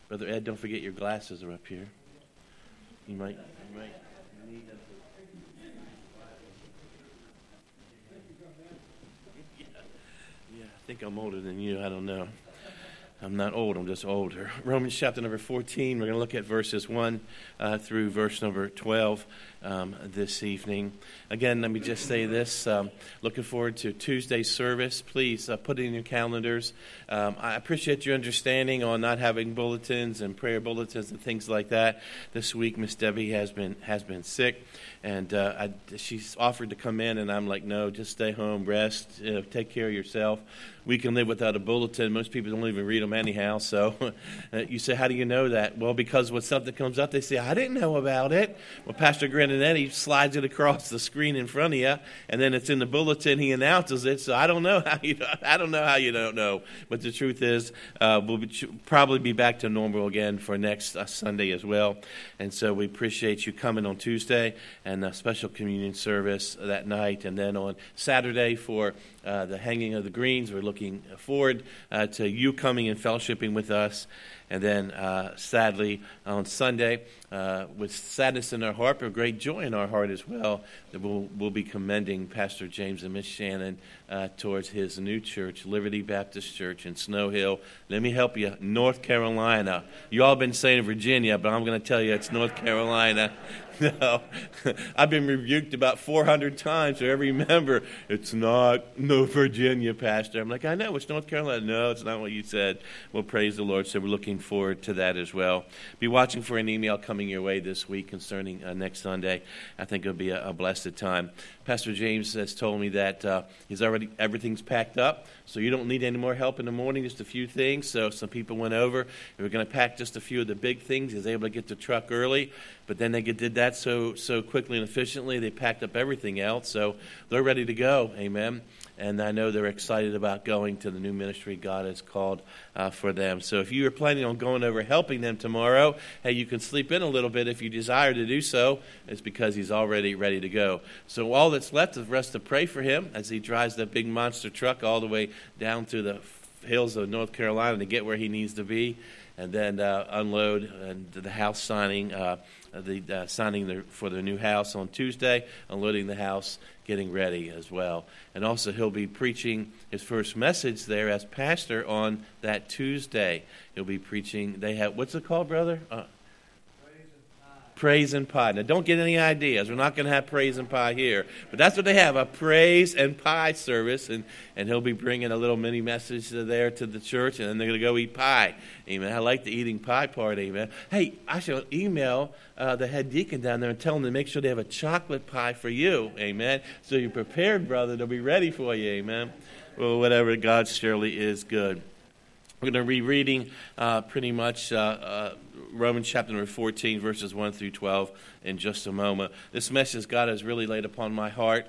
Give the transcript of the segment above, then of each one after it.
Brother Ed, don't forget your glasses are up here. You might need them. Yeah, I think I'm older than you. I don't know. I'm not old, I'm just older. Romans chapter number 14, we're going to look at verses 1 through verse number 12 this evening. Again, let me just say this. Looking forward to Tuesday's service. Please put it in your calendars. I appreciate your understanding on not having bulletins and prayer bulletins and things like that. This week, Miss Debbie has been sick, and she's offered to come in, and I'm like, no, just stay home, rest, take care of yourself. We can live without a bulletin. Most people don't even read them anyhow. So you say, how do you know that? Well, because when something comes up, they say, I didn't know about it. Well, Pastor Grandinetti slides it across the screen in front of you, and then it's in the bulletin. He announces it. So I don't know how you don't know. But the truth is, we'll probably be back to normal again for next Sunday as well. And so we appreciate you coming on Tuesday and a special communion service that night. And then on Saturday for the hanging of the greens, we're looking forward to you coming and fellowshipping with us. And then, sadly, on Sunday, with sadness in our heart, but great joy in our heart as well, that we'll be commending Pastor James and Miss Shannon towards his new church, Liberty Baptist Church in Snow Hill. Let me help you, North Carolina. You all been saying Virginia, but I'm going to tell you it's North Carolina. No, I've been rebuked about 400 times for every member. It's not Virginia, Pastor. I'm like, I know, it's North Carolina. No, it's not what you said. Well, praise the Lord. So we're looking forward to that as well. Be watching for an email coming your way this week concerning next Sunday. I think it'll be a blessed time. Pastor James has told me that everything's packed up, so you don't need any more help in the morning, just a few things. So some people went over, and we're going to pack just a few of the big things. He was able to get the truck early, but then they did that so quickly and efficiently, they packed up everything else, so they're ready to go, amen. And I know they're excited about going to the new ministry God has called for them. So if you are planning on going over helping them tomorrow, hey, you can sleep in a little bit if you desire to do so. It's because he's already ready to go. So all that's left is for us to pray for him as he drives that big monster truck all the way down to the hills of North Carolina to get where he needs to be, and then unload and the house signing, signing for the new house on Tuesday, unloading the house, getting ready as well. And also he'll be preaching his first message there as pastor on that Tuesday. He'll be preaching, they have, what's it called, brother? Praise and pie. Now, don't get any ideas. We're not going to have praise and pie here. But that's what they have, a praise and pie service. And he'll be bringing a little mini message there to the church, and then they're going to go eat pie. Amen. I like the eating pie part. Amen. Hey, I should email the head deacon down there and tell them to make sure they have a chocolate pie for you. Amen. So you're prepared, brother. They'll be ready for you. Amen. Well, whatever. God surely is good. We're going to be reading pretty much Romans chapter number 14, verses 1 through 12 in just a moment. This message God has really laid upon my heart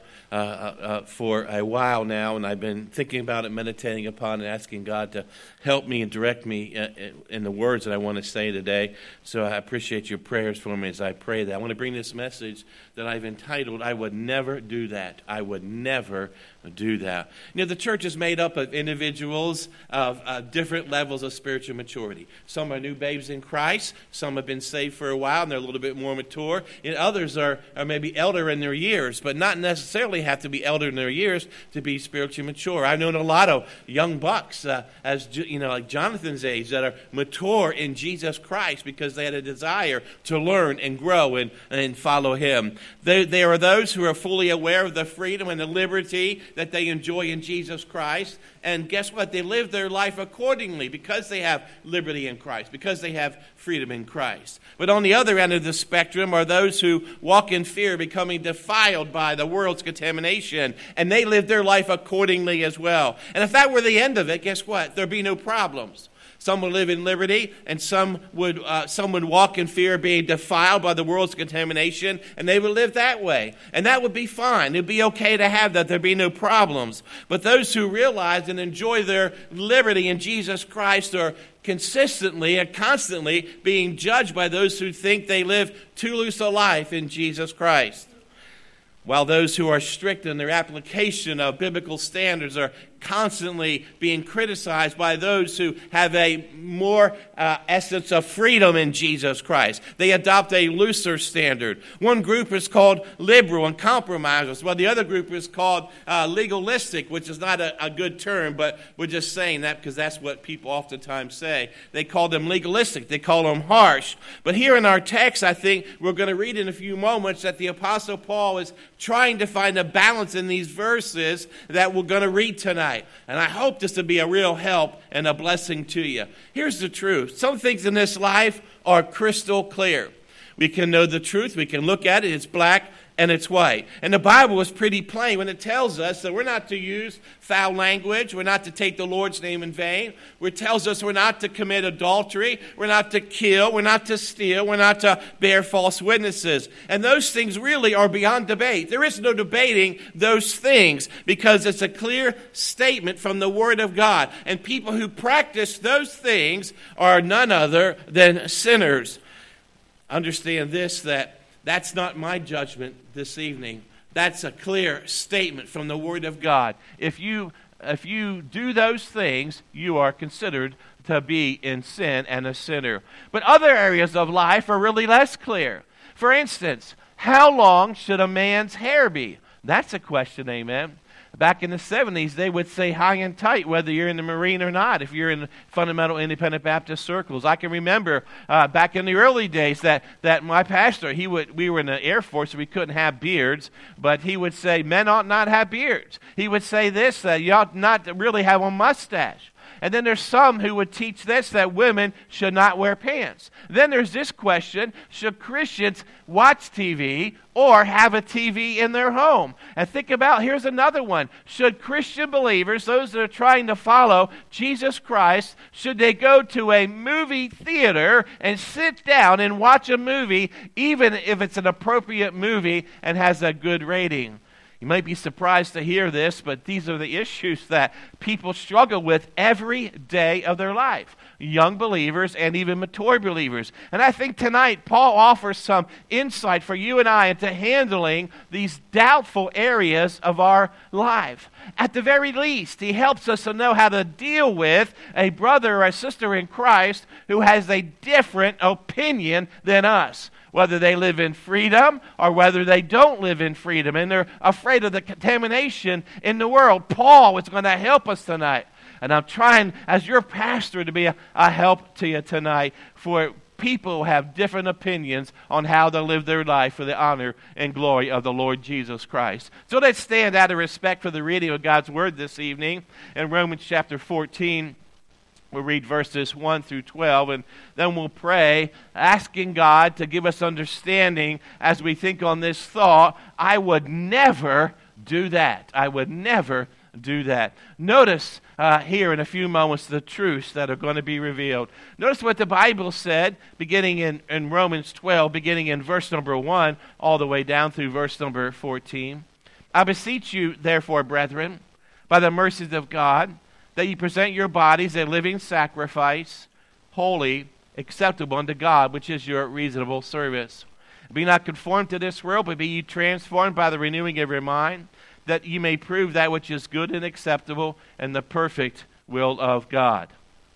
for a while now, and I've been thinking about it, meditating upon it, asking God to help me and direct me in the words that I want to say today. So I appreciate your prayers for me as I pray that. I want to bring this message that I've entitled, I Would Never Do That. I Would Never Do That. You know, the church is made up of individuals of different levels of spiritual maturity. Some are new babes in Christ. Some have been saved for a while and they're a little bit more mature. And others are maybe elder in their years, but not necessarily have to be elder in their years to be spiritually mature. I've known a lot of young bucks, like Jonathan's age, that are mature in Jesus Christ because they had a desire to learn and grow and follow him. There are those who are fully aware of the freedom and the liberty that they enjoy in Jesus Christ. And guess what? They live their life accordingly because they have liberty in Christ, because they have freedom in Christ. But on the other end of the spectrum are those who walk in fear, becoming defiled by the world's contamination, and they live their life accordingly as well. And if that were the end of it, guess what? There'd be no problems. Some would live in liberty, and some would walk in fear, being defiled by the world's contamination, and they would live that way. And that would be fine. It would be okay to have that. There'd be no problems. But those who realize and enjoy their liberty in Jesus Christ are consistently and constantly being judged by those who think they live too loose a life in Jesus Christ. While those who are strict in their application of biblical standards are constantly being criticized by those who have a more essence of freedom in Jesus Christ. They adopt a looser standard. One group is called liberal and compromisers, while the other group is called legalistic, which is not a good term, but we're just saying that because that's what people oftentimes say. They call them legalistic. They call them harsh. But here in our text, I think we're going to read in a few moments that the Apostle Paul is trying to find a balance in these verses that we're going to read tonight. And I hope this will be a real help and a blessing to you. Here's the truth. Some things in this life are crystal clear. We can know the truth. We can look at it. It's black and it's white. And the Bible is pretty plain when it tells us that we're not to use foul language. We're not to take the Lord's name in vain. It tells us we're not to commit adultery. We're not to kill. We're not to steal. We're not to bear false witnesses. And those things really are beyond debate. There is no debating those things because it's a clear statement from the Word of God. And people who practice those things are none other than sinners. Understand this, that's not my judgment this evening. That's a clear statement from the Word of God. If you do those things, you are considered to be in sin and a sinner. But other areas of life are really less clear. For instance, how long should a man's hair be? That's a question, amen. Back in the 70s, they would say high and tight, whether you're in the Marine or not, if you're in fundamental independent Baptist circles. I can remember back in the early days that my pastor, we were in the Air Force, so we couldn't have beards, but he would say men ought not have beards. He would say this, that you ought not really have a mustache. And then there's some who would teach this, that women should not wear pants. Then there's this question, should Christians watch TV or have a TV in their home? And think about, here's another one. Should Christian believers, those that are trying to follow Jesus Christ, should they go to a movie theater and sit down and watch a movie, even if it's an appropriate movie and has a good rating? You might be surprised to hear this, but these are the issues that people struggle with every day of their life. Young believers and even mature believers. And I think tonight Paul offers some insight for you and I into handling these doubtful areas of our life. At the very least, he helps us to know how to deal with a brother or a sister in Christ who has a different opinion than us. Whether they live in freedom or whether they don't live in freedom, and they're afraid of the contamination in the world. Paul is going to help us tonight. And I'm trying, as your pastor, to be a help to you tonight for people who have different opinions on how to live their life for the honor and glory of the Lord Jesus Christ. So let's stand out of respect for the reading of God's Word this evening in Romans chapter 14. We'll read verses 1 through 12, and then we'll pray, asking God to give us understanding as we think on this thought. I would never do that. I would never do that. Notice here in a few moments the truths that are going to be revealed. Notice what the Bible said, beginning in Romans 12, beginning in verse number 1, all the way down through verse number 14. I beseech you, therefore, brethren, by the mercies of God, that you present your bodies a living sacrifice, holy, acceptable unto God, which is your reasonable service. Be not conformed to this world, but be ye transformed by the renewing of your mind, that ye may prove that which is good and acceptable and the perfect will of God.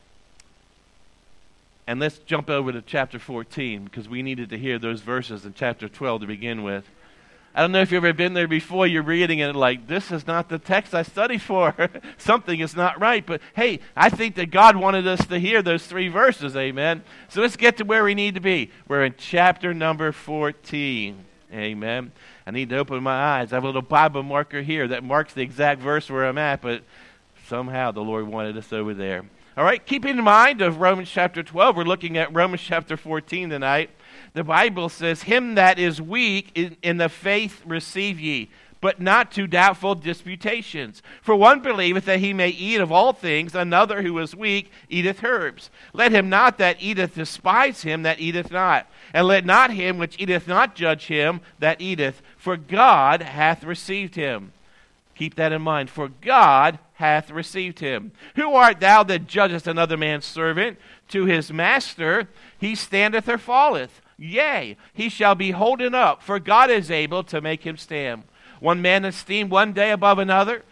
And let's jump over to chapter 14, because we needed to hear those verses in chapter 12 to begin with. I don't know if you've ever been there before, you're reading and like, this is not the text I studied for. Something is not right. But hey, I think that God wanted us to hear those 3 verses, amen. So let's get to where we need to be. We're in chapter number 14, amen. I need to open my eyes. I have a little Bible marker here that marks the exact verse where I'm at, but somehow the Lord wanted us over there. All right, keeping in mind of Romans chapter 12, we're looking at Romans chapter 14 tonight. The Bible says, him that is weak in the faith receive ye, but not to doubtful disputations. For one believeth that he may eat of all things, another who is weak eateth herbs. Let him not that eateth despise him that eateth not, and let not him which eateth not judge him that eateth, for God hath received him. Keep that in mind. For God hath received him. Who art thou that judgest another man's servant? To his master he standeth or falleth. Yea, he shall be holden up, for God is able to make him stand. One man esteemed one day above another,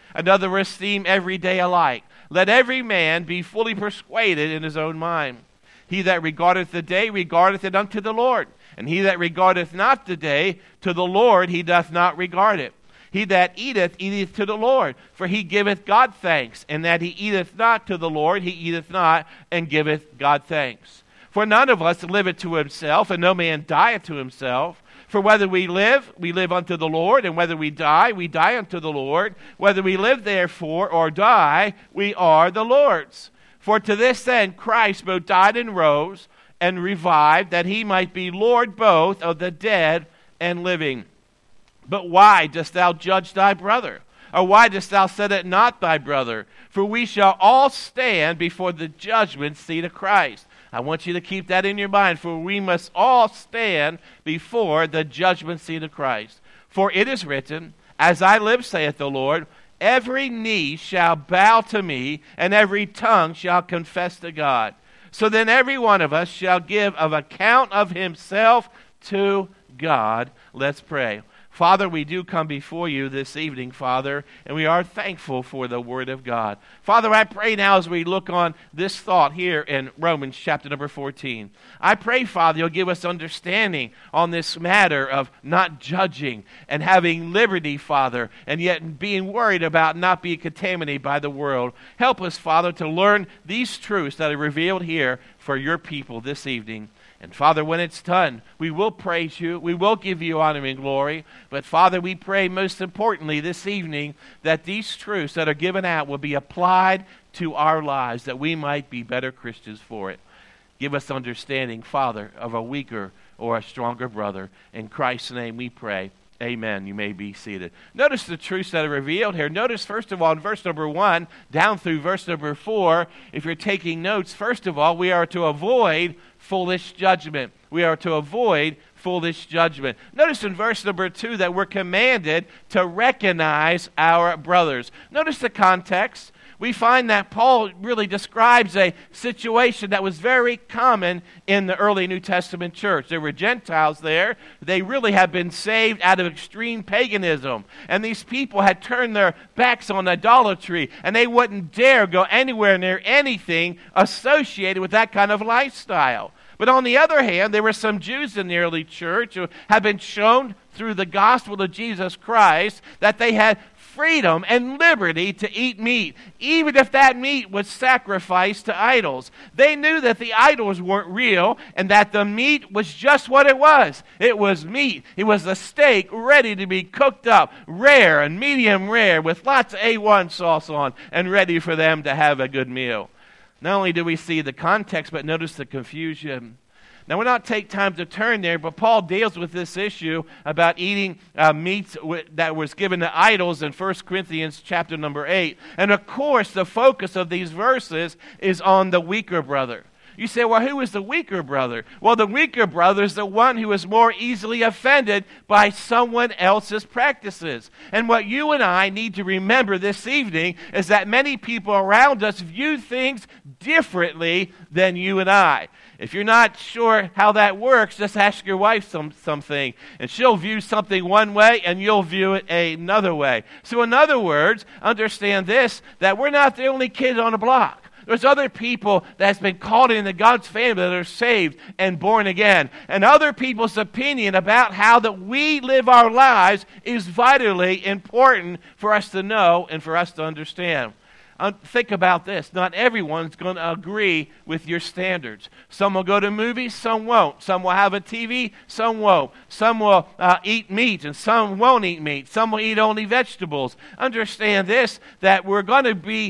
Another esteem every day alike. Let every man be fully persuaded in his own mind. He that regardeth the day regardeth it unto the Lord, and he that regardeth not the day, to the Lord he doth not regard it. He that eateth, eateth to the Lord, for he giveth God thanks, and that he eateth not to the Lord, he eateth not, and giveth God thanks. For none of us liveth to himself, and no man dieth to himself. For whether we live unto the Lord, and whether we die unto the Lord. Whether we live therefore or die, we are the Lord's. For to this end Christ both died and rose, and revived, that he might be Lord both of the dead and living. But why dost thou judge thy brother? Or why dost thou set it not thy brother? For we shall all stand before the judgment seat of Christ. I want you to keep that in your mind, for we must all stand before the judgment seat of Christ. For it is written, As I live, saith the Lord, every knee shall bow to me, and every tongue shall confess to God. So then every one of us shall give of account of himself to God. Let's pray. Father, we do come before you this evening, Father, and we are thankful for the Word of God. Father, I pray now as we look on this thought here in Romans chapter number 14. I pray, Father, you'll give us understanding on this matter of not judging and having liberty, Father, and yet being worried about not being contaminated by the world. Help us, Father, to learn these truths that are revealed here for your people this evening. And Father, when it's done, we will praise you. We will give you honor and glory. But Father, we pray most importantly this evening that these truths that are given out will be applied to our lives, that we might be better Christians for it. Give us understanding, Father, of a weaker or a stronger brother. In Christ's name we pray. Amen. You may be seated. Notice the truths that are revealed here. Notice, first of all, in verse number 1 down through verse number 4, if you're taking notes, first of all, we are to avoid foolish judgment. We are to avoid foolish judgment. Notice in verse number 2 that we're commanded to recognize our brothers. Notice the context. We find that Paul really describes a situation that was very common in the early New Testament church. There were Gentiles there. They really had been saved out of extreme paganism. And these people had turned their backs on idolatry, and they wouldn't dare go anywhere near anything associated with that kind of lifestyle. But on the other hand, there were some Jews in the early church who had been shown through the gospel of Jesus Christ that they had freedom and liberty to eat meat, even if that meat was sacrificed to idols. They knew that the idols weren't real and that the meat was just what it was. It was meat. It was a steak ready to be cooked up, rare and medium rare, with lots of A1 sauce on and ready for them to have a good meal. Not only do we see the context, but notice the confusion. Now, we'll not take time to turn there, but Paul deals with this issue about eating meats that was given to idols in 1 Corinthians chapter number 8. And of course, the focus of these verses is on the weaker brother. You say, well, who is the weaker brother? Well, the weaker brother is the one who is more easily offended by someone else's practices. And what you and I need to remember this evening is that many people around us view things differently than you and I. If you're not sure how that works, just ask your wife something, and she'll view something one way, and you'll view it another way. So in other words, understand this, that we're not the only kids on the block. There's other people that's been called into God's family that are saved and born again. And other people's opinion about how that we live our lives is vitally important for us to know and for us to understand. Think about this. Not everyone's going to agree with your standards. Some will go to movies, some won't. Some will have a TV, some won't. Some will eat meat, and some won't eat meat. Some will eat only vegetables. Understand this, that there's going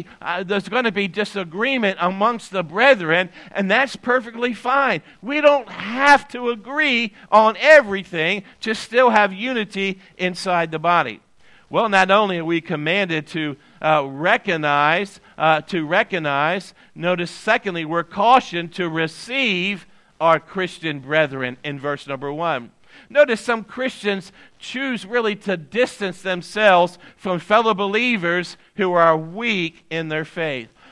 to be disagreement amongst the brethren, and that's perfectly fine. We don't have to agree on everything to still have unity inside the body. Well, not only are we commanded to recognize, notice secondly, we're cautioned to receive our Christian brethren in verse number 1. Notice some Christians choose really to distance themselves from fellow believers who are weak in their faith.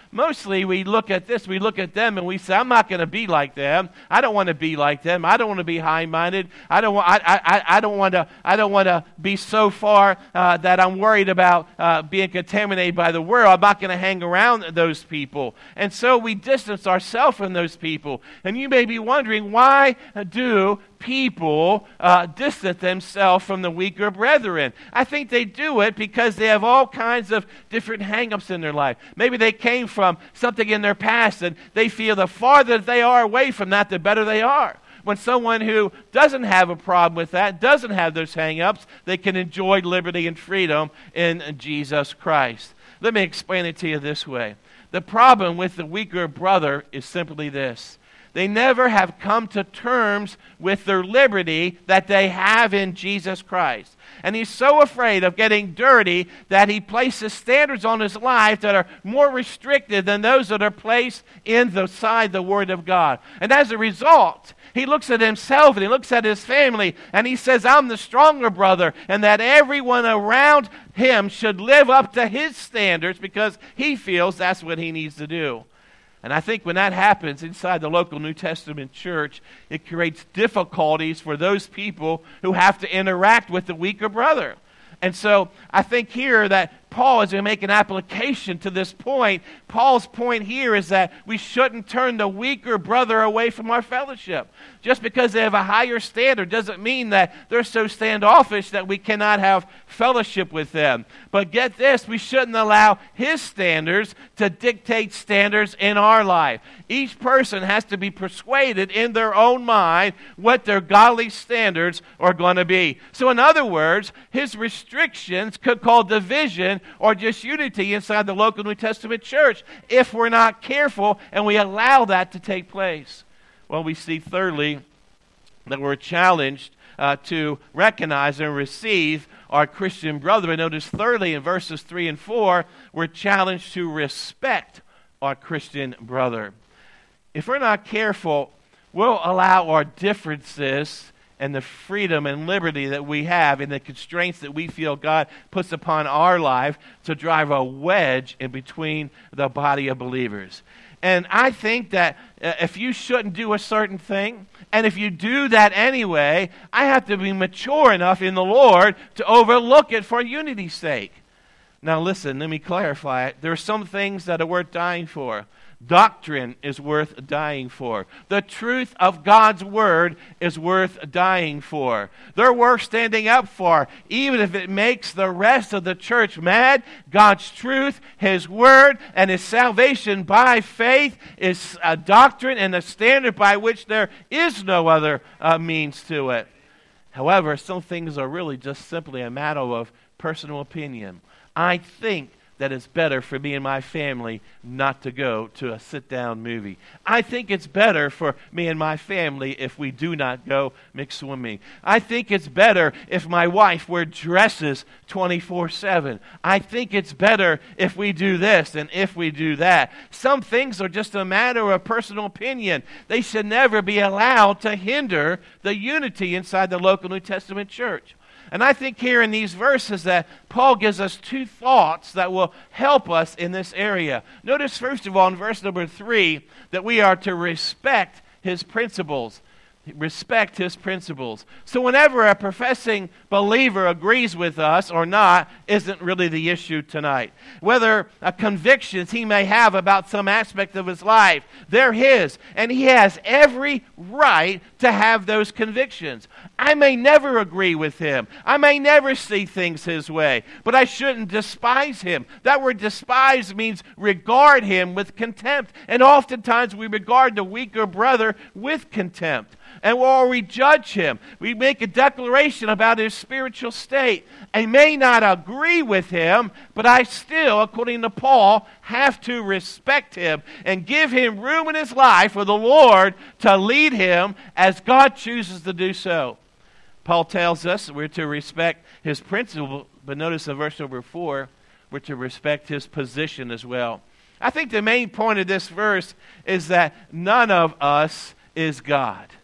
mostly we look at them and we say, I'm not going to be like them. I don't want to be like them. I don't want to be high-minded. I don't want to be so far that I'm worried about being contaminated by the world. I'm not going to hang around those people. And so we distance ourselves from those people. And you may be wondering, why do people distance themselves from the weaker brethren? I think they do it because they have all kinds of different hang-ups in their life. Maybe they came from something in their past and they feel the farther they are away from that, the better they are. When someone who doesn't have a problem with that, doesn't have those hang-ups, they can enjoy liberty and freedom in Jesus Christ. Let me explain it to you this way. The problem with the weaker brother is simply this. They never have come to terms with their liberty that they have in Jesus Christ. And he's so afraid of getting dirty that he places standards on his life that are more restricted than those that are placed inside the Word of God. And as a result, he looks at himself and he looks at his family and he says, I'm the stronger brother, and that everyone around him should live up to his standards because he feels that's what he needs to do. And I think when that happens inside the local New Testament church, it creates difficulties for those people who have to interact with the weaker brother. And so I think here that Paul is going to make an application to this point. Paul's point here is that we shouldn't turn the weaker brother away from our fellowship. Just because they have a higher standard doesn't mean that they're so standoffish that we cannot have fellowship with them. But get this, we shouldn't allow his standards to dictate standards in our life. Each person has to be persuaded in their own mind what their godly standards are going to be. So in other words, his restrictions could cause division or just unity inside the local New Testament church if we're not careful and we allow that to take place. Well, we see thirdly that we're challenged to recognize and receive our Christian brethren. Notice thirdly in verses 3 and 4, we're challenged to respect our Christian brother. If we're not careful, we'll allow our differences and the freedom and liberty that we have and the constraints that we feel God puts upon our life to drive a wedge in between the body of believers. And I think that if you shouldn't do a certain thing, and if you do that anyway, I have to be mature enough in the Lord to overlook it for unity's sake. Now listen, let me clarify it. There are some things that are worth dying for. Doctrine is worth dying for. The truth of God's Word is worth dying for. They're worth standing up for. Even if it makes the rest of the church mad, God's truth, His Word, and His salvation by faith is a doctrine and a standard by which there is no other means to it. However, some things are really just simply a matter of personal opinion. I think that it's better for me and my family not to go to a sit-down movie. I think it's better for me and my family if we do not go mixed swimming. I think it's better if my wife wears dresses 24/7. I think it's better if we do this and if we do that. Some things are just a matter of personal opinion. They should never be allowed to hinder the unity inside the local New Testament church. And I think here in these verses that Paul gives us two thoughts that will help us in this area. Notice, first of all, in verse number 3, that we are to respect his principles. Respect his principles. So whenever a professing believer agrees with us or not isn't really the issue tonight. Whether convictions he may have about some aspect of his life, they're his, and he has every right to have those convictions. I may never agree with him. I may never see things his way, but I shouldn't despise him. That word despise means regard him with contempt, and oftentimes we regard the weaker brother with contempt. And while we judge him, we make a declaration about his spiritual state. I may not agree with him, but I still, according to Paul, have to respect him and give him room in his life for the Lord to lead him as God chooses to do so. Paul tells us we're to respect his principle, but notice in verse number 4, we're to respect his position as well. I think the main point of this verse is that none of us is God.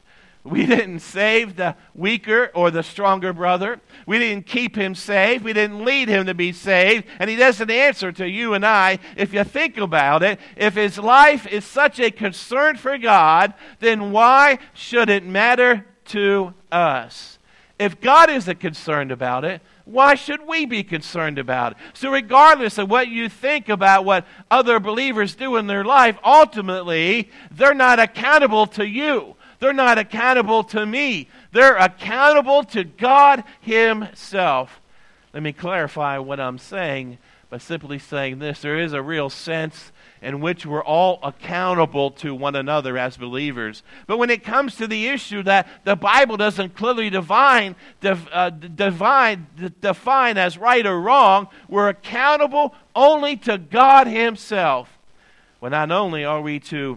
We didn't save the weaker or the stronger brother. We didn't keep him safe. We didn't lead him to be saved. And he doesn't answer to you and I. If you think about it, if his life is such a concern for God, then why should it matter to us? If God isn't concerned about it, why should we be concerned about it? So regardless of what you think about what other believers do in their life, ultimately, they're not accountable to you. They're not accountable to me. They're accountable to God himself. Let me clarify what I'm saying by simply saying this. There is a real sense in which we're all accountable to one another as believers. But when it comes to the issue that the Bible doesn't clearly define as right or wrong, we're accountable only to God himself. Well, not only are we to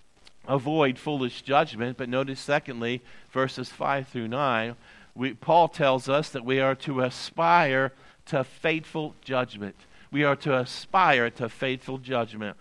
avoid foolish judgment, but notice secondly, verses 5 through 9, Paul tells us that we are to aspire to faithful judgment. We are to aspire to faithful judgment.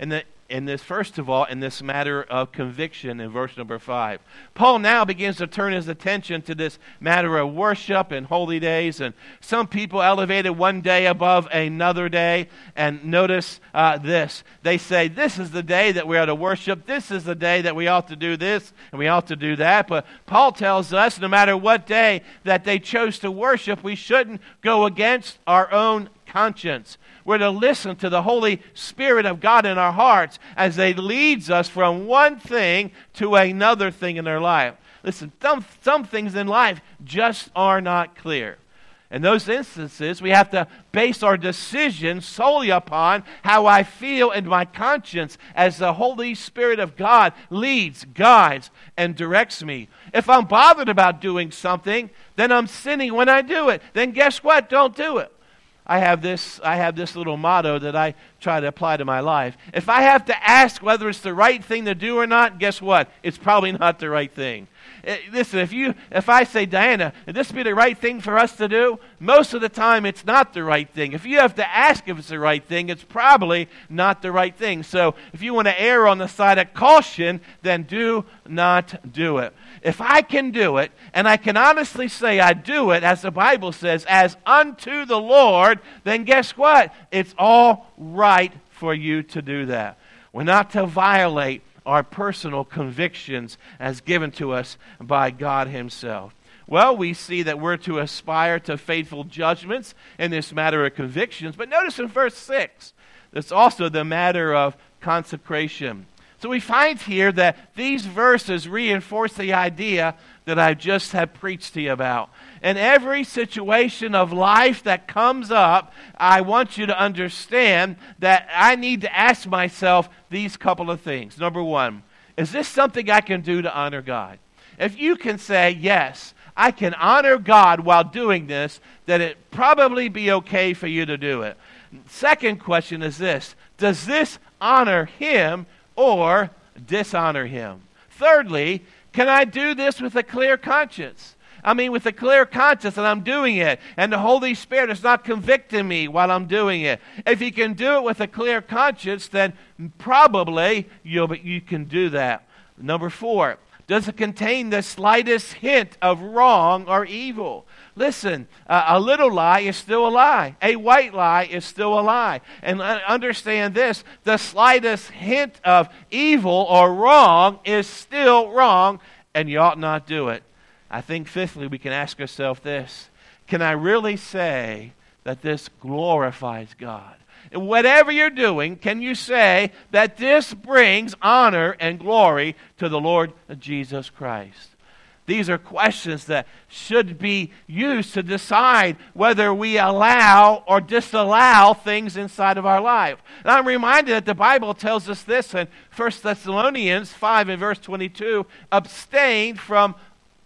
In this, first of all, in this matter of conviction in verse number 5. Paul now begins to turn his attention to this matter of worship and holy days. And some people elevate it one day above another day. And notice this. They say, this is the day that we are to worship. This is the day that we ought to do this and we ought to do that. But Paul tells us no matter what day that they chose to worship, we shouldn't go against our own conscience. We're to listen to the Holy Spirit of God in our hearts as they leads us from one thing to another thing in their life. Listen, some things in life just are not clear. In those instances, we have to base our decision solely upon how I feel in my conscience as the Holy Spirit of God leads, guides, and directs me. If I'm bothered about doing something, then I'm sinning when I do it. Then guess what? Don't do it. I have this little motto that I try to apply to my life. If I have to ask whether it's the right thing to do or not, guess what? It's probably not the right thing. Listen, if I say, Diana, would this be the right thing for us to do? Most of the time, it's not the right thing. If you have to ask if it's the right thing, it's probably not the right thing. So if you want to err on the side of caution, then do not do it. If I can do it, and I can honestly say I do it, as the Bible says, as unto the Lord, then guess what? It's all right for you to do that. We're not to violate our personal convictions as given to us by God himself. Well, we see that we're to aspire to faithful judgments in this matter of convictions. But notice in verse 6, there's also the matter of consecration. So we find here that these verses reinforce the idea that I just have preached to you about. In every situation of life that comes up, I want you to understand that I need to ask myself these couple of things. Number one, is this something I can do to honor God? If you can say, yes, I can honor God while doing this, then it probably be okay for you to do it. Second question is this: does this honor him or dishonor him? Thirdly, can I do this with a clear conscience? I mean, with a clear conscience, and I'm doing it, and the Holy Spirit is not convicting me while I'm doing it. If you can do it with a clear conscience, then probably you can do that. Number 4, does it contain the slightest hint of wrong or evil? Listen, a little lie is still a lie. A white lie is still a lie. And understand this, the slightest hint of evil or wrong is still wrong, and you ought not do it. I think fifthly, we can ask ourselves this: can I really say that this glorifies God? And whatever you're doing, can you say that this brings honor and glory to the Lord Jesus Christ? These are questions that should be used to decide whether we allow or disallow things inside of our life. And I'm reminded that the Bible tells us this in 1 Thessalonians 5 and verse 22, abstain from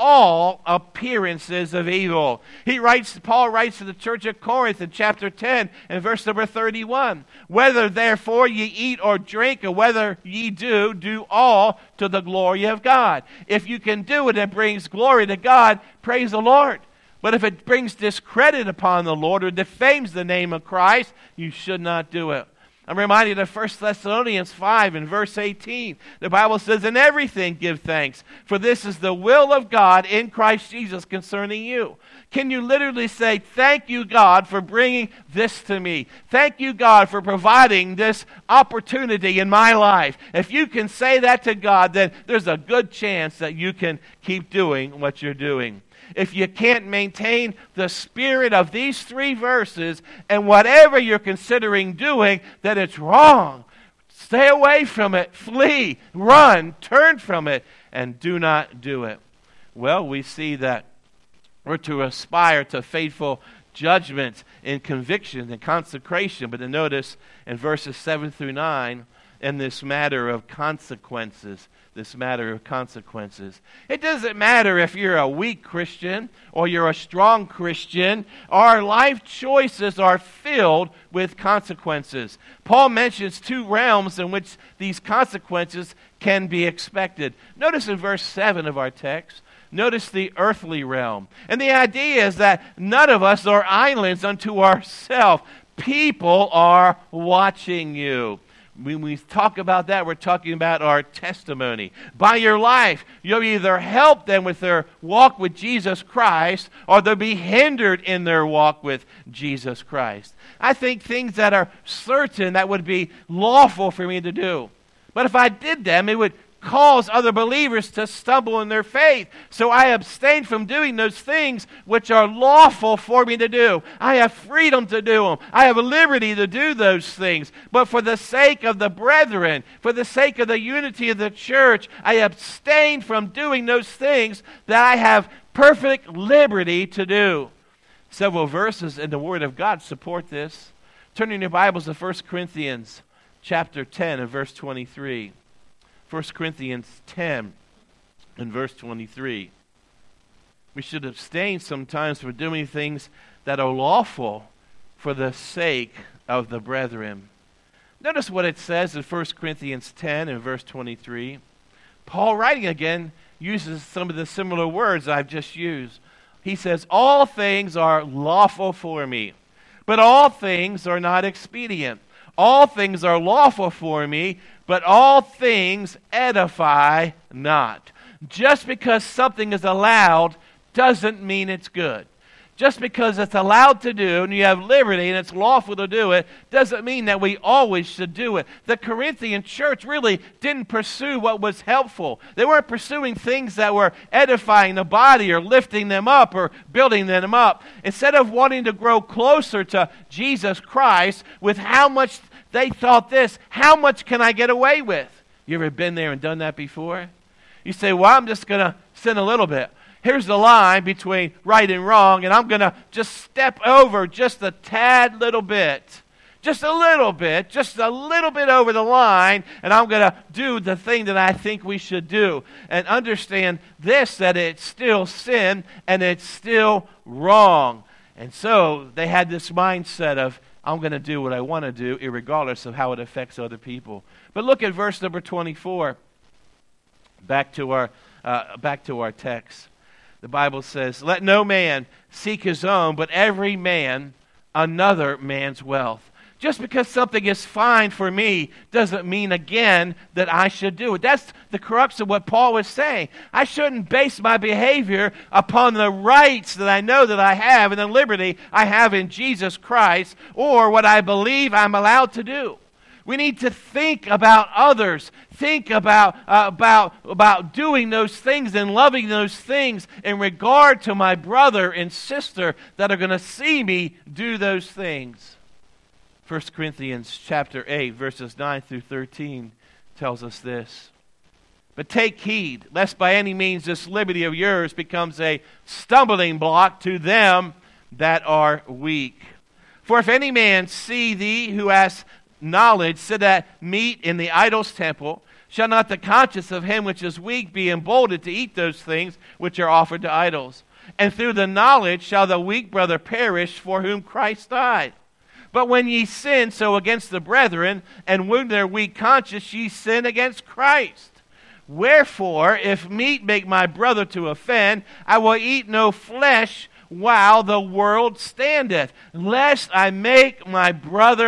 all appearances of evil. Paul writes to the church of Corinth in chapter 10 and verse number 31. Whether therefore ye eat or drink, or whether ye do all to the glory of God. If you can do it, it brings glory to God, praise the Lord. But if it brings discredit upon the Lord or defames the name of Christ, you should not do it. I'm reminded of 1 Thessalonians 5 and verse 18. The Bible says, "In everything give thanks, for this is the will of God in Christ Jesus concerning you." Can you literally say, "Thank you, God, for bringing this to me. Thank you, God, for providing this opportunity in my life"? If you can say that to God, then there's a good chance that you can keep doing what you're doing. If you can't maintain the spirit of these 3 verses and whatever you're considering doing, then it's wrong. Stay away from it. Flee. Run. Turn from it. And do not do it. Well, we see that we're to aspire to faithful judgment and conviction and consecration. But then notice in verses 7 through 9, in this matter of consequences. This matter of consequences. It doesn't matter if you're a weak Christian or you're a strong Christian. Our life choices are filled with consequences. Paul mentions 2 realms in which these consequences can be expected. Notice in verse 7 of our text, notice the earthly realm. And the idea is that none of us are islands unto ourselves. People are watching you. When we talk about that, we're talking about our testimony. By your life, you'll either help them with their walk with Jesus Christ, or they'll be hindered in their walk with Jesus Christ. I think things that are certain that would be lawful for me to do. But if I did them, it would cause other believers to stumble in their faith. So I abstain from doing those things which are lawful for me to do. I have freedom to do them. I have liberty to do those things. But for the sake of the brethren, for the sake of the unity of the church, I abstain from doing those things that I have perfect liberty to do. Several verses in the Word of God support this. Turn in your Bibles to 1 Corinthians chapter 10 and verse 23. 1 Corinthians 10 and verse 23. We should abstain sometimes from doing things that are lawful for the sake of the brethren. Notice what it says in 1 Corinthians 10 and verse 23. Paul, writing again, uses some of the similar words I've just used. He says, "All things are lawful for me, but all things are not expedient. All things are lawful for me, but all things edify not." Just because something is allowed doesn't mean it's good. Just because it's allowed to do and you have liberty and it's lawful to do it doesn't mean that we always should do it. The Corinthian church really didn't pursue what was helpful. They weren't pursuing things that were edifying the body or lifting them up or building them up. Instead of wanting to grow closer to Jesus Christ with how much they thought this, how much can I get away with? You ever been there and done that before? You say, "Well, I'm just going to sin a little bit. Here's the line between right and wrong, and I'm going to just step over just a tad little bit. Just a little bit over the line, and I'm going to do the thing that I think we should do." And understand this, that it's still sin and it's still wrong. And so they had this mindset of, I'm going to do what I want to do, irregardless of how it affects other people. But look at verse number 24. Back to our text. The Bible says, "Let no man seek his own, but every man another man's wealth." Just because something is fine for me doesn't mean, again, that I should do it. That's the crux of what Paul was saying. I shouldn't base my behavior upon the rights that I know that I have and the liberty I have in Jesus Christ, or what I believe I'm allowed to do. We need to think about others. Think about doing those things and loving those things in regard to my brother and sister that are going to see me do those things. 1 Corinthians chapter 8, verses 9 through 13 tells us this. "But take heed, lest by any means this liberty of yours becomes a stumbling block to them that are weak. For if any man see thee who has knowledge sit at meat in the idol's temple, shall not the conscience of him which is weak be emboldened to eat those things which are offered to idols? And through the knowledge shall the weak brother perish for whom Christ died. But when ye sin so against the brethren, and wound their weak conscience, ye sin against Christ. Wherefore, if meat make my brother to offend, I will eat no flesh while the world standeth, lest I make my brother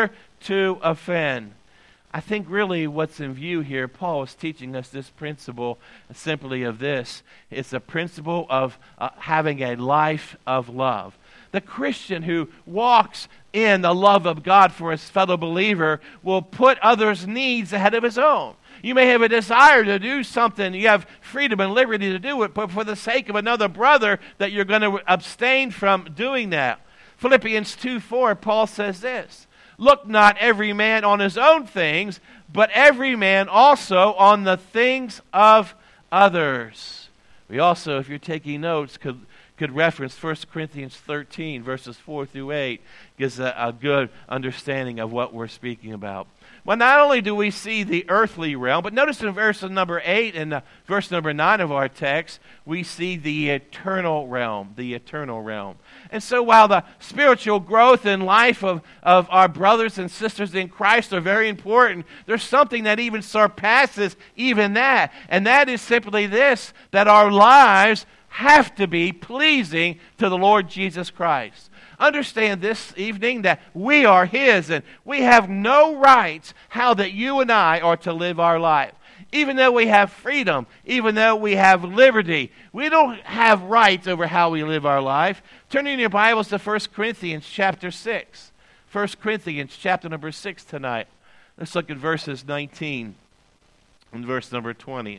to offend. I think really what's in view here, Paul is teaching us this principle simply of this. It's a principle of having a life of love. The Christian who walks in the love of God for his fellow believer will put others' needs ahead of his own. You may have a desire to do something. You have freedom and liberty to do it, but for the sake of another brother, that you're going to abstain from doing that. Philippians 2:4, Paul says this, "Look not every man on his own things, but every man also on the things of others." We also, if you're taking notes, could reference 1 Corinthians 13, verses 4 through 8, gives a good understanding of what we're speaking about. Well, not only do we see the earthly realm, but notice in verse number 8 and verse number 9 of our text, we see the eternal realm, the eternal realm. And so while the spiritual growth and life of our brothers and sisters in Christ are very important, there's something that even surpasses even that. And that is simply this, that our lives have to be pleasing to the Lord Jesus Christ. Understand this evening that we are His, and we have no rights how that you and I are to live our life. Even though we have freedom, even though we have liberty, we don't have rights over how we live our life. Turn in your Bibles to 1 Corinthians chapter 6. 1 Corinthians chapter number 6 tonight. Let's look at verses 19 and verse number 20.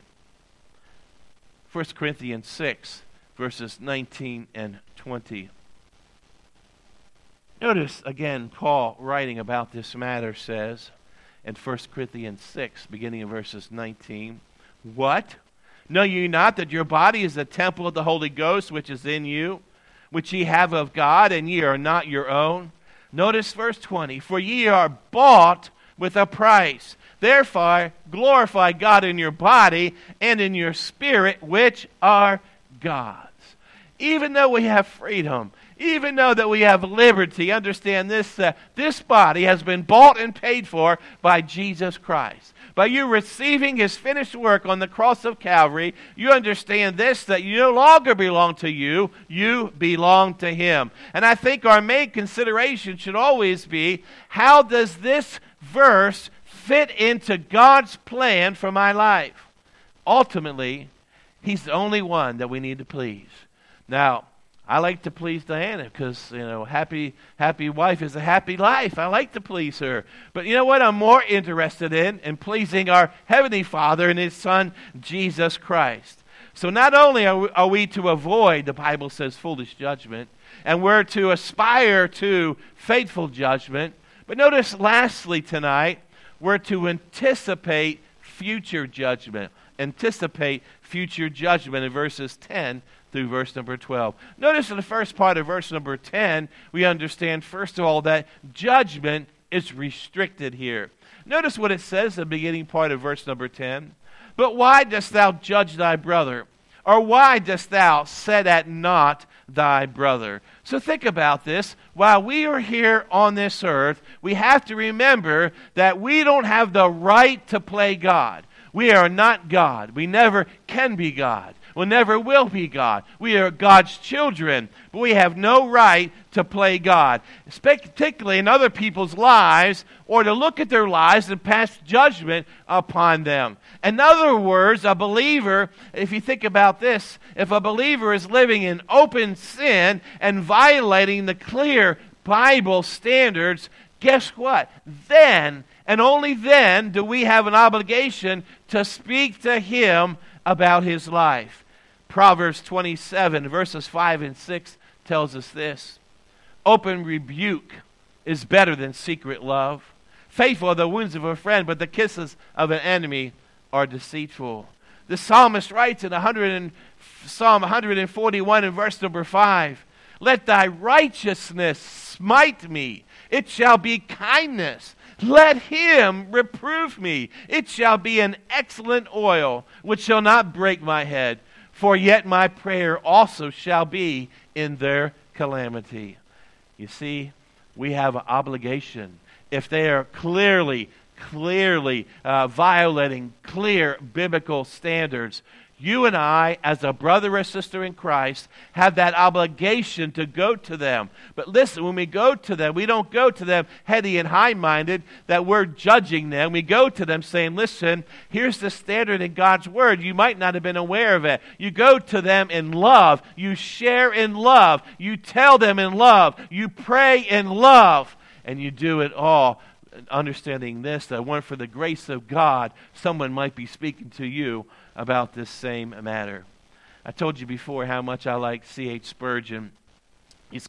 1 Corinthians 6, verses 19 and 20. Notice, again, Paul, writing about this matter, says in 1 Corinthians 6, beginning in verses 19, "What? Know ye not that your body is the temple of the Holy Ghost, which is in you, which ye have of God, and ye are not your own?" Notice verse 20, "For ye are bought with a price. Therefore glorify God in your body and in your spirit, which are God's." Even though we have freedom, even though that we have liberty, understand this, this body has been bought and paid for by Jesus Christ. By you receiving His finished work on the cross of Calvary, you understand this, that you no longer belong to you, you belong to Him. And I think our main consideration should always be, how does this verse fit into God's plan for my life? Ultimately, He's the only one that we need to please. Now, I like to please Diana because, happy wife is a happy life. I like to please her. But you know what I'm more interested in pleasing our Heavenly Father and His Son, Jesus Christ. So not only are we to avoid, the Bible says, foolish judgment, and we're to aspire to faithful judgment, but notice lastly tonight, we're to anticipate future judgment. Anticipate future judgment in verses 10 through verse number 12. Notice in the first part of verse number 10, we understand, first of all, that judgment is restricted here. Notice what it says in the beginning part of verse number 10. "But why dost thou judge thy brother? Or why dost thou set at naught thy brother?" So think about this. While we are here on this earth, we have to remember that we don't have the right to play God. We are not God. We never can be God. We never will be God. We are God's children, but we have no right to play God, particularly in other people's lives, or to look at their lives and pass judgment upon them. In other words, a believer, if you think about this, if a believer is living in open sin and violating the clear Bible standards, guess what? Then, and only then, do we have an obligation to speak to him about his life. Proverbs 27, verses 5 and 6 tells us this: "Open rebuke is better than secret love. Faithful are the wounds of a friend, but the kisses of an enemy are deceitful." The psalmist writes in Psalm 141 and verse number 5, "Let thy righteousness smite me. It shall be kindness. Let him reprove me. It shall be an excellent oil, which shall not break my head. For yet my prayer also shall be in their calamity." You see, we have an obligation. If they are clearly violating clear biblical standards, You and I, as a brother or sister in Christ, have that obligation to go to them. But listen, when we go to them, we don't go to them heady and high-minded, that we're judging them. We go to them saying, listen, here's the standard in God's Word. You might not have been aware of it. You go to them in love. You share in love. You tell them in love. You pray in love. And you do it all understanding this, that one, for the grace of God, someone might be speaking to you about this same matter. I told you before how much I like C.H. Spurgeon. He's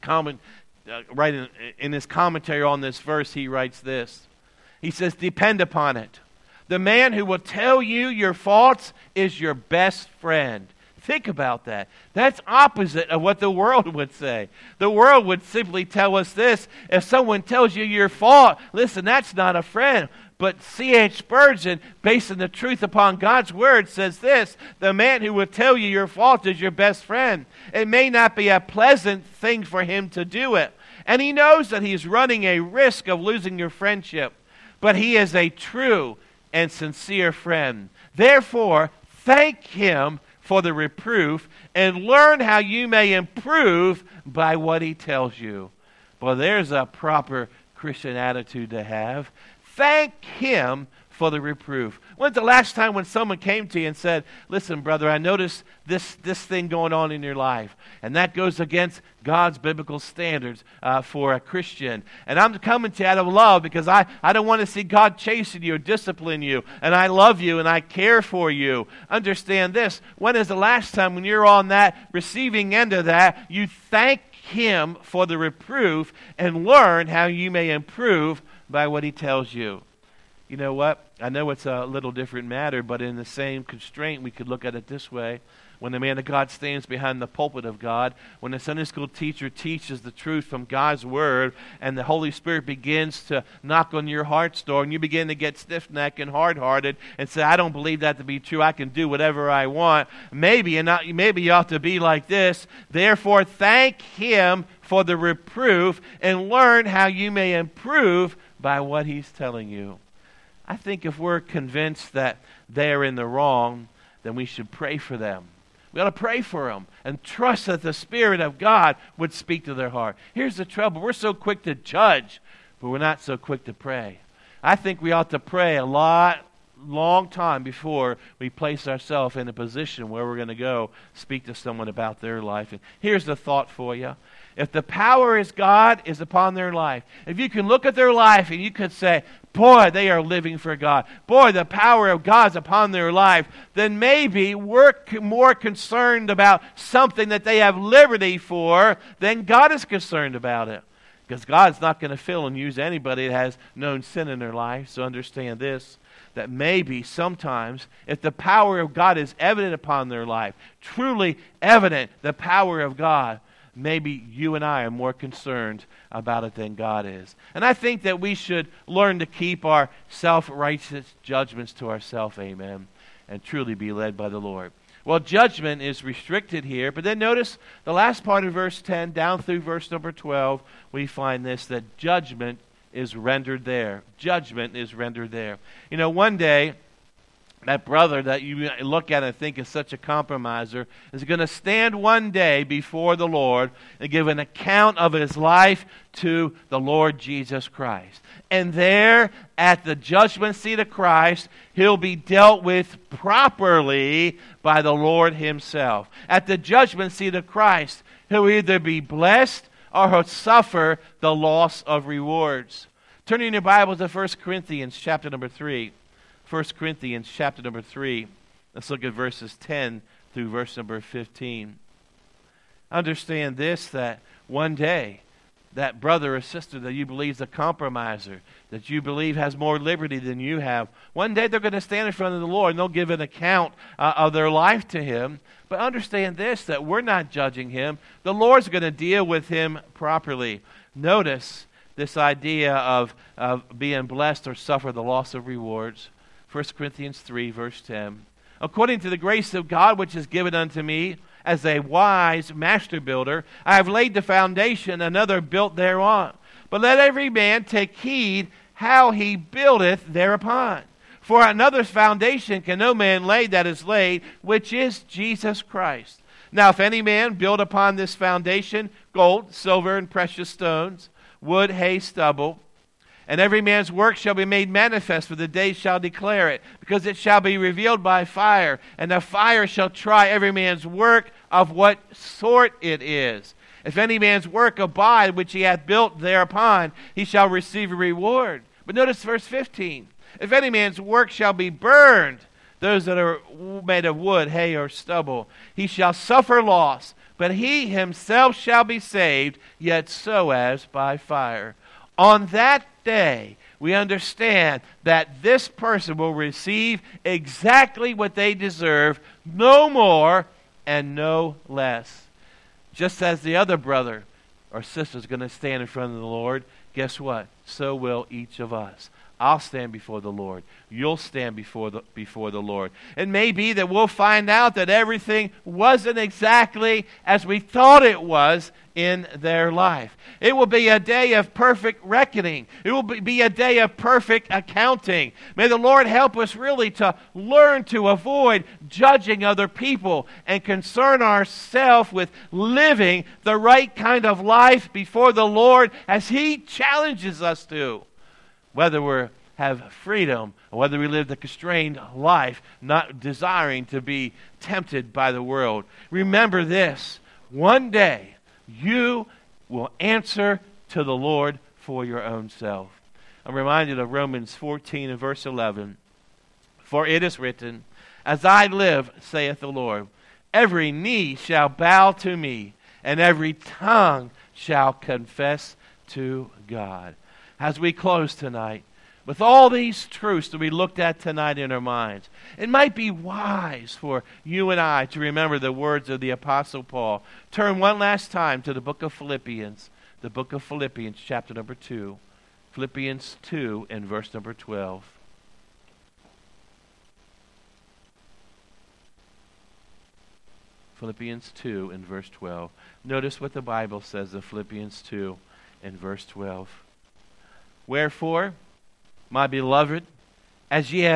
right in his commentary on this verse, he writes this. He says, depend upon it. The man who will tell you your faults is your best friend. Think about that. That's opposite of what the world would say. The world would simply tell us this. If someone tells you your fault, listen, that's not a friend. But C.H. Spurgeon, basing the truth upon God's Word, says this: the man who will tell you your fault is your best friend. It may not be a pleasant thing for him to do it. And he knows that he's running a risk of losing your friendship. But he is a true and sincere friend. Therefore, thank him for the reproof, and learn how you may improve by what he tells you. Well, there's a proper Christian attitude to have. Thank him for the reproof. When's the last time when someone came to you and said, listen, brother, I noticed this thing going on in your life, and that goes against God's biblical standards for a Christian. And I'm coming to you out of love because I don't want to see God chasing you or discipline you, and I love you and I care for you. Understand this. When is the last time when you're on that receiving end of that, you thank him for the reproof and learn how you may improve by what he tells you? You know what? I know it's a little different matter, but in the same constraint, we could look at it this way. When the man of God stands behind the pulpit of God, when the Sunday school teacher teaches the truth from God's Word, and the Holy Spirit begins to knock on your heart's door, and you begin to get stiff-necked and hard-hearted and say, I don't believe that to be true. I can do whatever I want. Maybe you ought to be like this. Therefore, thank him for the reproof and learn how you may improve by what he's telling you. I think if we're convinced that they're in the wrong, then we should pray for them. We ought to pray for them and trust that the Spirit of God would speak to their heart. Here's the trouble. We're so quick to judge, but we're not so quick to pray. I think we ought to pray a long time before we place ourselves in a position where we're going to go speak to someone about their life. And here's the thought for you. If the power is God is upon their life, if you can look at their life and you could say, boy, they are living for God. Boy, the power of God's upon their life. Then maybe we're more concerned about something that they have liberty for than God is concerned about it. Because God's not going to fill and use anybody that has known sin in their life. So understand this, that maybe sometimes if the power of God is evident upon their life, truly evident, the power of God, maybe you and I are more concerned about it than God is. And I think that we should learn to keep our self-righteous judgments to ourselves, amen, and truly be led by the Lord. Well, judgment is restricted here, but then notice the last part of verse 10 down through verse number 12, we find this, that judgment is rendered there. Judgment is rendered there. You know, one day, that brother that you look at and think is such a compromiser is going to stand one day before the Lord and give an account of his life to the Lord Jesus Christ. And there, at the judgment seat of Christ, he'll be dealt with properly by the Lord himself. At the judgment seat of Christ, he'll either be blessed or he'll suffer the loss of rewards. Turning your Bibles to 1 Corinthians chapter number 3. 1 Corinthians chapter number 3. Let's look at verses 10 through verse number 15. Understand this, that one day, that brother or sister that you believe is a compromiser, that you believe has more liberty than you have, one day they're going to stand in front of the Lord and they'll give an account of their life to him. But understand this, that we're not judging him. The Lord's going to deal with him properly. Notice this idea of being blessed or suffer the loss of rewards. 1 Corinthians 3, verse 10. According to the grace of God which is given unto me, as a wise master builder, I have laid the foundation, another built thereon. But let every man take heed how he buildeth thereupon. For another foundation can no man lay that is laid, which is Jesus Christ. Now if any man build upon this foundation gold, silver, and precious stones, wood, hay, stubble, and every man's work shall be made manifest, for the day shall declare it, because it shall be revealed by fire, and the fire shall try every man's work of what sort it is. If any man's work abide, which he hath built thereupon, he shall receive a reward. But notice verse 15. If any man's work shall be burned, those that are made of wood, hay, or stubble, he shall suffer loss, but he himself shall be saved, yet so as by fire. On that day, we understand that this person will receive exactly what they deserve, no more and no less. Just as the other brother or sister is going to stand in front of the Lord, guess what? So will each of us. I'll stand before the Lord. You'll stand before the Lord. It may be that we'll find out that everything wasn't exactly as we thought it was in their life. It will be a day of perfect reckoning. It will be a day of perfect accounting. May the Lord help us really to learn to avoid judging other people and concern ourselves with living the right kind of life before the Lord as He challenges us to. Whether we have freedom or whether we live the constrained life, not desiring to be tempted by the world. Remember this, one day you will answer to the Lord for your own self. I'm reminded of Romans 14 and verse 11. For it is written, as I live, saith the Lord, every knee shall bow to me, and every tongue shall confess to God. As we close tonight, with all these truths that we looked at tonight in our minds, it might be wise for you and I to remember the words of the Apostle Paul. Turn one last time to the book of Philippians, chapter number 2. Philippians 2 and verse number 12. Philippians 2 and verse 12. Notice what the Bible says in Philippians 2 and verse 12. Wherefore, my beloved, as ye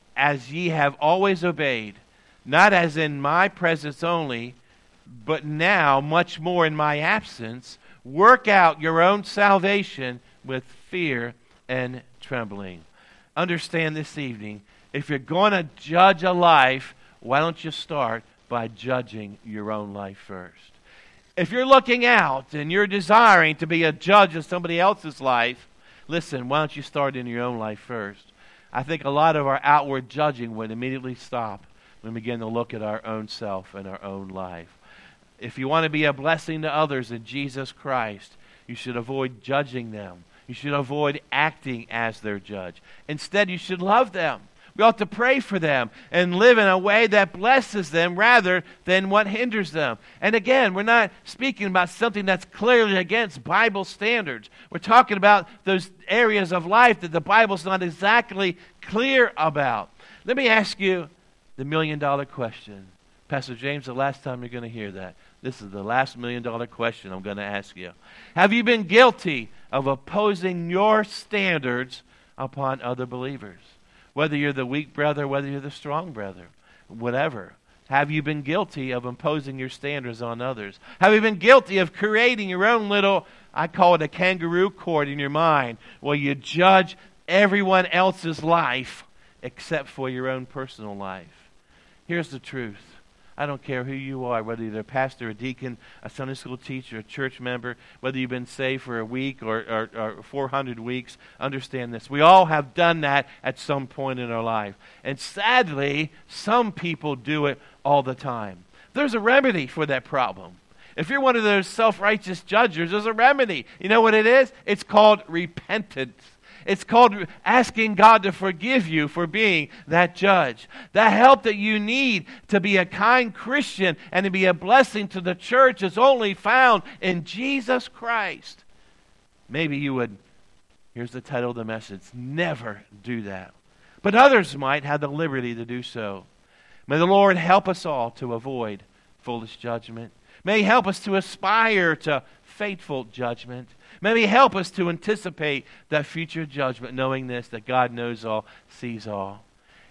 have always obeyed, not as in my presence only, but now much more in my absence, work out your own salvation with fear and trembling. Understand this evening, if you're going to judge a life, why don't you start by judging your own life first? If you're looking out and you're desiring to be a judge of somebody else's life, listen, why don't you start in your own life first? I think a lot of our outward judging would immediately stop when we begin to look at our own self and our own life. If you want to be a blessing to others in Jesus Christ, you should avoid judging them. You should avoid acting as their judge. Instead, you should love them. We ought to pray for them and live in a way that blesses them rather than what hinders them. And again, we're not speaking about something that's clearly against Bible standards. We're talking about those areas of life that the Bible's not exactly clear about. Let me ask you the million-dollar question. Pastor James, the last time you're going to hear that. This is the last million-dollar question I'm going to ask you. Have you been guilty of opposing your standards upon other believers? Whether you're the weak brother, whether you're the strong brother, whatever. Have you been guilty of imposing your standards on others? Have you been guilty of creating your own little, I call it a kangaroo court in your mind, where you judge everyone else's life except for your own personal life? Here's the truth. I don't care who you are, whether you're a pastor, a deacon, a Sunday school teacher, a church member, whether you've been saved for a week or 400 weeks, understand this. We all have done that at some point in our life. And sadly, some people do it all the time. There's a remedy for that problem. If you're one of those self-righteous judges, there's a remedy. You know what it is? It's called repentance. It's called asking God to forgive you for being that judge. The help that you need to be a kind Christian and to be a blessing to the church is only found in Jesus Christ. Maybe you would, here's the title of the message, never do that. But others might have the liberty to do so. May the Lord help us all to avoid foolish judgment. May He help us to aspire to faithful judgment. May He help us to anticipate that future judgment, knowing this, that God knows all, sees all.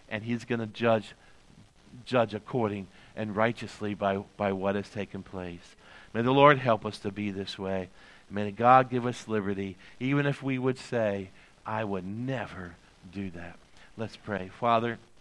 and he's going to judge according and righteously by what has taken place. May the Lord help us to be this way. May God give us liberty, even if we would say, I would never do that. Let's pray. Father,